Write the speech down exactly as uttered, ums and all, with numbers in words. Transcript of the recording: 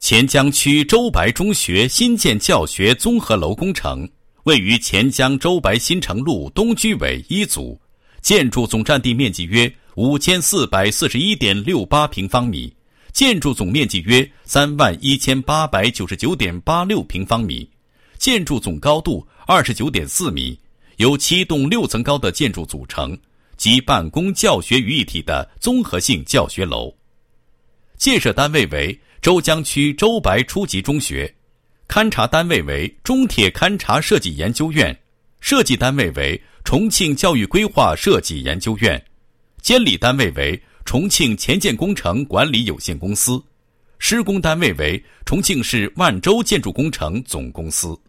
钱江区周白中学新建教学综合楼工程位于钱江周白新城路东居委一组，建筑总占地面积约五千四百四十一点六八平方米，建筑总面积约三万一千八百九十九点八六平方米，建筑总高度二十九点四米，由七栋六层高的建筑组成，集办公教学于一体的综合性教学楼。建设单位为周江区周白初级中学，勘察单位为中铁勘察设计研究院，设计单位为重庆教育规划设计研究院，监理单位为重庆前建工程管理有限公司，施工单位为重庆市万洲建筑工程总公司。